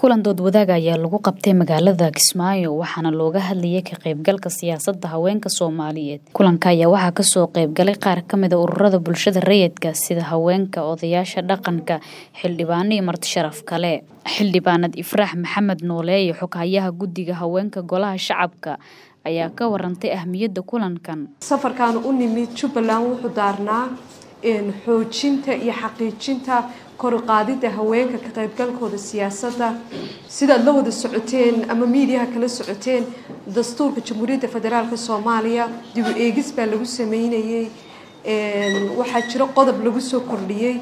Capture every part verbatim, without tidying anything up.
kulan dood wadaag ayaa lagu qabtay magaalada Kismaayo waxaana looga hadlayay ka qaybgalka siyaasadda haweenka Soomaaliyeed. Kulanka ayaa waxaa ka soo qaybgalay qaar ka mid ah ururada bulshada rayidka sida haweenka, odayaasha dhaqanka, xildhibaano iyo marti sharaf kale. Xildhibaanad Ifraax Maxamed Nooleeye xoghayaha guddiga haweenka golaha shacabka ayaa ka warantay ahmiyadda kulankan. Safarkan u nimid Jubbaland wuxuu daarnaa in xoojinta iyo xaqiijinta kor u qaadida haweenka ka qaybgalkooda siyaasadda sida la wada socoteen ama meediyaha kala socoteen dastuurka Jamhuuriyadda Federaalka Soomaaliya dib u eegis baa lagu sameeyay een waxa jira qodob lagu soo kordhiyay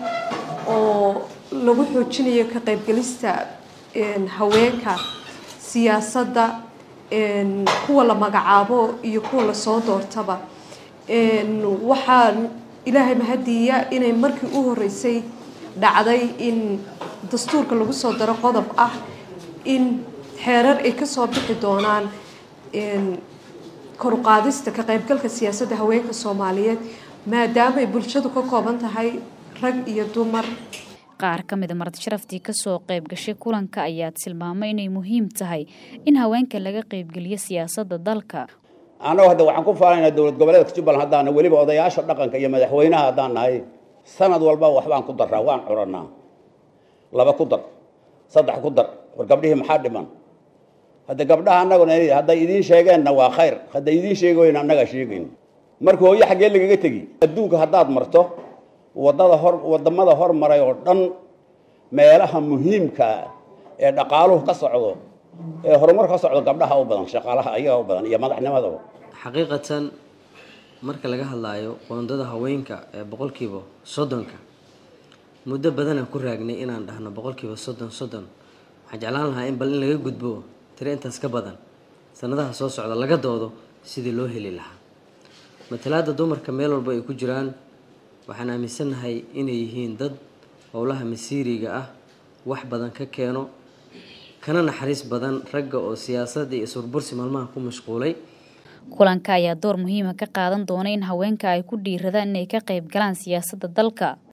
oo lagu xoojinayo ka qaybgalista een haweenka siyaasadda een kuwa la magacaabo iyo kuwa la soo doortaba een waxa ilaahay mahadiya inay markii u horeysay dhacday in dastuurka lagu soo daro qodob ah in xeerar ay ka soo bixi doonaan in kor u qaadista ka qaybgalka siyaasadda haweenka Soomaaliyeed maadaama ay bulshadu ka kooban tahay rag iyo dumar. Qaar ka mid ah marti sharaftii ka soo qayb gashay kulanka ayaa tilmaamay inay muhiim tahay in haweenka laga qaybgeliyo siyaasadda dalka. Ana hadda waxaan ku faanaynaa dawlad goboleedka Jubbaland hadaan waliba odayaasha dhaqanka iyo madaxweynaha hadaan nahay sanad walba waxbaan ku daraa waan curanaa laba ku dar saddex ku dar war gabdhihii maxaa dhiman hadda gabdhaha annaguna hadday idin sheegeenna waa khayr hadday idin sheegoyn annaga sheegayn markii hooyo xagee lagaga tagi adduunka haddaad marto wadada hor wadamada hormaray oo dhan meelaha muhiimka ee dhaqaaluhu ka socdo ee horumar ka socdo gabdhaha u badan shaqaalaha ayaga u badan iyo madaxnimada xaqiiqatan marka laga hadlaayo qoondada haweenka ee boqolkiiba soddonka muddo badan aan ku raagnay inaan dhahno boqolkiiba soddon soddon waxaan jeclaan lahaa in bal in laga gudbo tiro intaas ka badan sanadaha soo socda laga doodo sidii loo heli lahaa matalaadda dumarka meel walba ay ku jiraan waxaan aaminsanahay inay yihiin dad howlaha masiiriga ah wax badan ka keeno kana naxariis badan ragga oo siyaasadda iyo surbursi maalmaha ku mashquulay. Kulanka ayaa door muhiim ah ka qaadan doona in haweenka ay ku dhiiradaan inay ka qayb galaan siyaasadda dalka.